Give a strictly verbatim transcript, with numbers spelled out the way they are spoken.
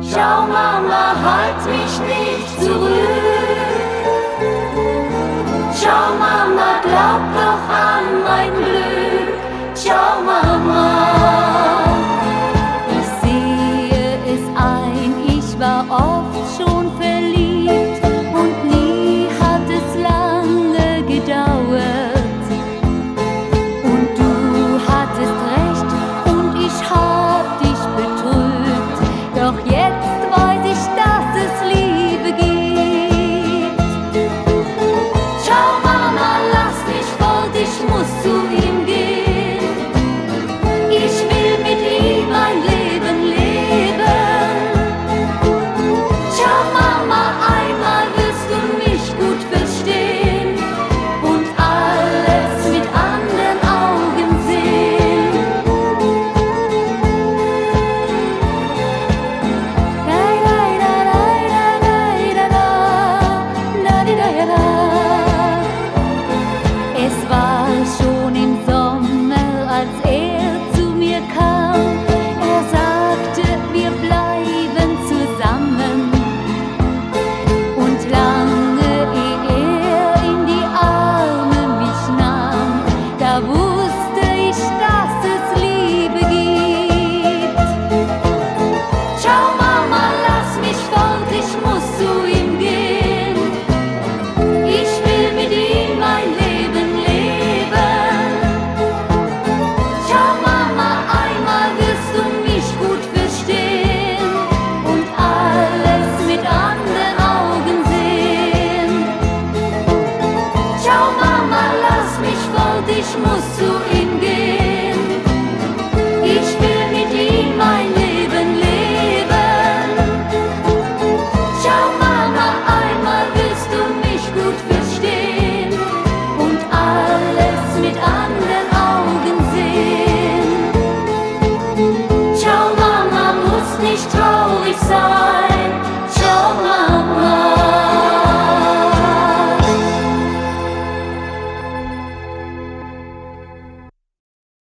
Schau Mama, halt mich nicht zurück. Schau Mama, glaub doch an mein Glück. Schau Mama. Ich sehe es ein, ich war oft schon verliebt und nie hat es lange gedauert. Und du hattest recht und ich hab dich betrügt, doch jetzt weiß ich, dass es Liebe gibt. Schau Mama, lass mich fort, ich muss zu ihm gehen. Ich will mit ihm ein Leben leben. Schau Mama, einmal wirst du mich gut verstehen und alles mit anderen Augen sehen. Es war schon im Sommer, als er zu mir kam. Er sagte, wir bleiben zusammen. Und lange ehe er in die Arme mich nahm, da wusste ich, dass es Liebe gibt. Schau Mama, lass mich fort, ich muss zu ihm gehen. Ich will mit ihm ein Leben leben. Schau Mama, einmal wirst du mich gut verstehen und alles mit anderen Augen sehen. Schau Mama, lass mich fort, ich muss zu ihm gehen. Ich will mit ihm ein Leben leben. Schau Mama, einmal wirst du mich gut verstehen.